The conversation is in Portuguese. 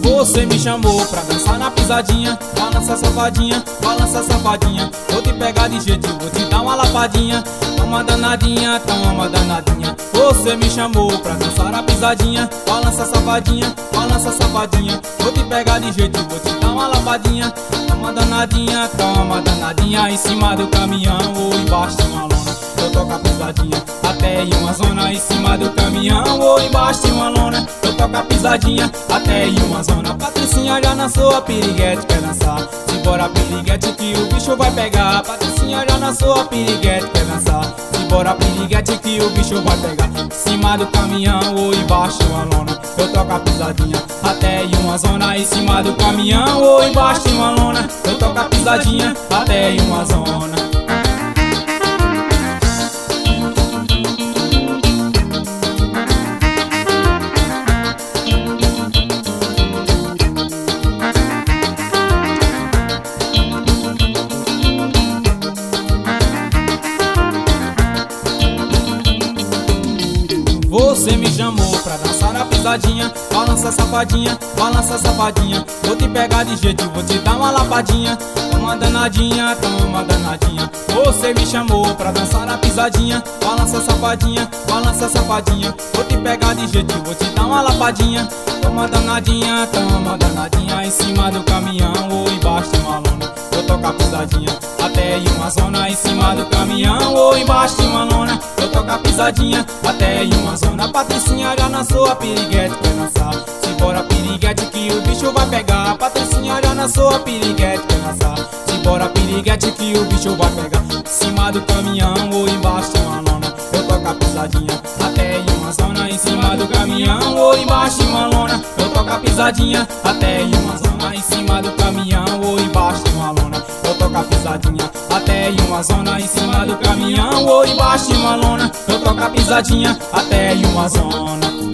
Você me chamou pra dançar na pisadinha. Balança safadinha, balança safadinha. Vou te pegar de jeito, vou te dar uma lapadinha. Toma danadinha, toma danadinha. Você me chamou pra dançar na pisadinha. Balança safadinha, balança safadinha. Vou te pegar de jeito, vou te dar uma lapadinha. Toma danadinha, toma danadinha. Em cima do caminhão ou embaixo de uma lona, eu toco a pisadinha até em uma zona. Em cima do caminhão ou embaixo de uma lona, eu toco a pisadinha até em uma zona. Patricinha já dançou a piriguete, quer dançar? Simbora piriguete que o bicho vai pegar. Patricinha já dançou a piriguete, quer dançar? Simbora piriguete que o bicho vai pegar. Em cima do caminhão ou embaixo de uma lona, eu toco a pisadinha até em uma zona. Em cima do caminhão ou embaixo de uma lona, eu toco a pisadinha até em uma zona. Você me chamou pra dançar na pisadinha. Balança safadinha, balança safadinha. Vou te pegar de jeito, vou te dar uma lapadinha. Toma danadinha, toma danadinha. Você me chamou pra dançar na pisadinha. Balança safadinha, balança safadinha. Vou te pegar de jeito, vou te dar uma lapadinha. Toma danadinha, toma danadinha. Em cima do caminhão ou embaixo de uma lona, eu toco a pisadinha até em uma zona. Em cima do caminhão ou embaixo de uma lona, eu toco a pisadinha até em uma zona. Patricinha já dançou a piriguete, quer dançar? Simbora piriguete que o bicho vai pegar. Patricinha já dançou a piriguete, quer dançar? Simbora piriguete que o bicho vai pegar. Em cima do caminhão ou embaixo de uma lona, eu toco a pisadinha até em uma zona. Em cima do caminhão ou embaixo de uma lona, eu toco a pisadinha até em uma zona. Em cima do caminhão ou embaixo de uma lona, eu toco a pisadinha até em uma zona. Em cima do caminhão ou embaixo de uma lona, eu toco a pisadinha até em uma zona.